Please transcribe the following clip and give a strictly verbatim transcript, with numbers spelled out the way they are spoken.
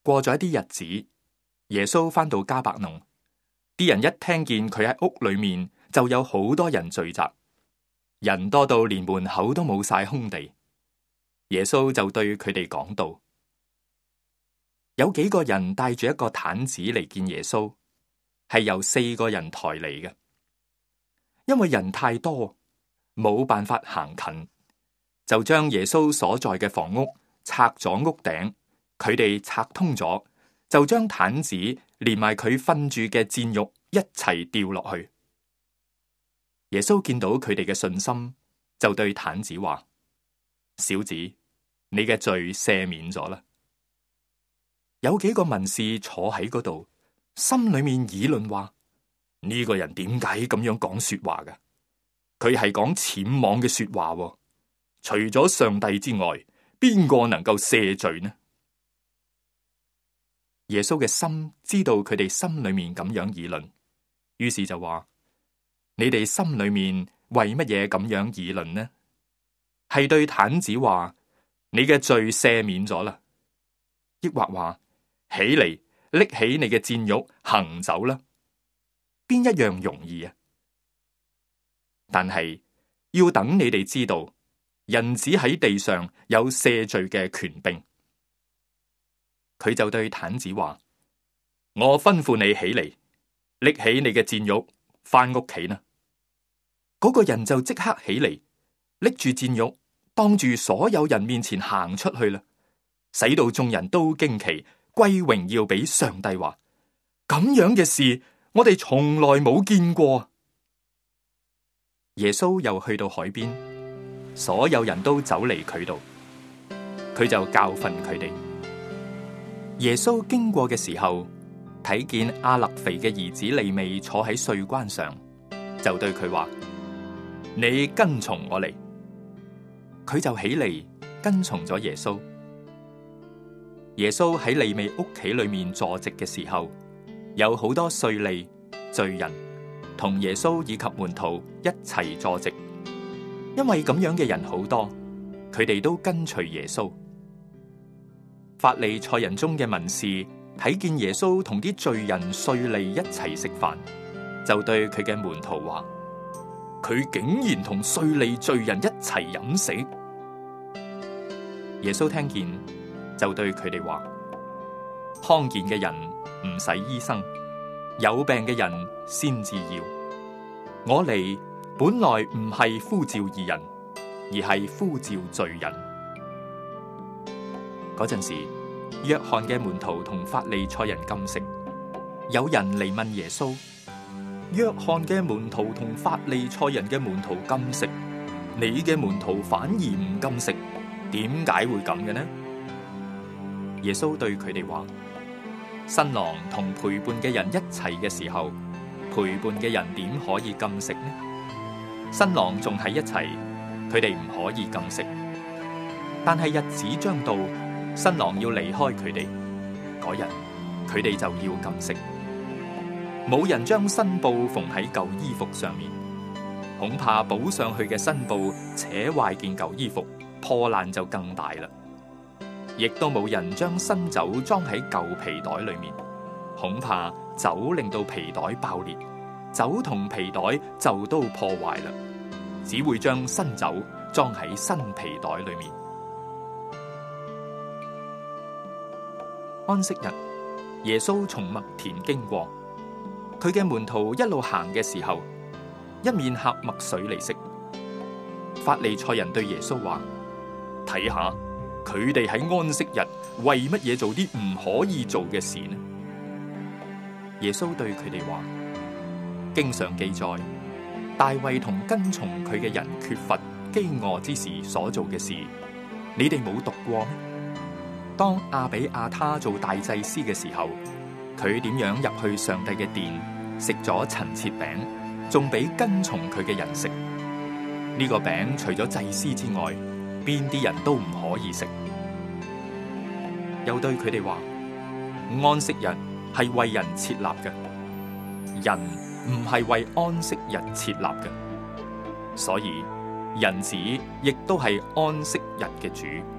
過咗一啲日子，耶穌返到迦百農，啲人一聽見佢喺屋裏面，就有好多人聚集，人多到連門口都冇晒空地。耶穌就對佢哋講道。有幾個人帶住一個癱子嚟見耶穌，係由四個人抬嚟嘅。因為人太多，冇辦法行近，就將耶穌所在嘅房屋拆咗屋頂，佢哋拆通咗，就將癱子連埋佢瞓住嘅墊褥一齊掉落去。耶穌見到佢哋嘅信心，就對癱子話：小子，你嘅罪赦免咗啦。有幾個文士坐喺嗰度，心裏面議論話：呢個人點解咁樣講說話㗎？佢係講僭妄嘅說話喎。除咗上帝之外，邊個能夠赦罪呢？耶穌嘅心知道佢哋心裏面咁樣議論，於是就話：你哋心裏面為乜嘢咁樣議論呢？係對癱子話：你嘅罪赦免咗啦，抑或話：起嚟，拎起你嘅墊褥行走啦？邊一樣容易啊？但係要等你哋知道，人子喺地上有赦罪嘅權柄。佢就對癱子話：我吩咐你起嚟，拎起你嘅墊褥翻屋企啦。嗰個人就即刻起嚟，拎住墊褥，當住所有人面前行出去啦，使到眾人都驚奇，歸榮耀俾上帝話：咁樣嘅事，我哋從來冇見過。耶穌又去到海邊，所有人都走嚟佢度，佢就教訓佢哋。耶穌經過嘅時候，睇見亞勒腓嘅兒子利未坐喺稅關上，就對佢話：你跟從我嚟。佢就起嚟跟從咗耶穌。耶穌喺利未屋企裏面坐席嘅時候，有好多稅吏、罪人同耶穌以及門徒一齊坐席。因為咁樣嘅人好多，佢哋都跟隨耶穌。法利賽人中嘅文士睇見耶穌同啲罪人、稅吏一齊食飯，就對佢嘅門徒話：佢竟然同稅吏、罪人一齊飲食。耶穌聽見，就對佢哋話：康健嘅人唔使醫生，有病嘅人先至要。我嚟本來唔係呼召義人，而係呼召罪人。嗰陣時，約翰嘅門徒同法利賽人禁食，有人嚟問耶穌：約翰嘅門徒同法利賽人嘅門徒禁食，你嘅門徒反而唔禁食，點解會咁嘅呢？耶穌對佢哋話：新郎同陪伴嘅人一齊嘅時候，陪伴嘅人點可以禁食呢？新郎仲喺一齊，佢哋唔可以禁食。但係日子將到，新郎要離開佢哋，嗰日佢哋就要禁食。冇人將新布縫喺舊衣服上面，恐怕補上去嘅新布扯壞件舊衣服，破爛就更大啦。亦都冇人將新酒裝喺舊皮袋裏面，恐怕酒令到皮袋爆裂，酒同皮袋就都破壞啦。只會將新酒裝喺新皮袋裏面。安息日，耶穌從麥田經過，佢嘅門徒一路行嘅時候，一面喝麥穗嚟食。法利賽人對耶穌話：睇下佢哋喺安息日為乜嘢做啲唔可以做嘅事呢？耶穌對佢哋話：經上記載，大衛同跟從佢嘅人缺乏飢餓之時所做嘅事，你哋冇讀過咩？當亞比亞他做大祭司嘅時候，佢點樣入去上帝嘅殿，食咗陳設餅，仲俾跟從佢嘅人食。呢個餅除咗祭司之外，邊啲人都唔可以食。又對佢哋話：安息日係為人設立嘅，人唔係為安息日設立嘅，所以人子亦都係安息日嘅主。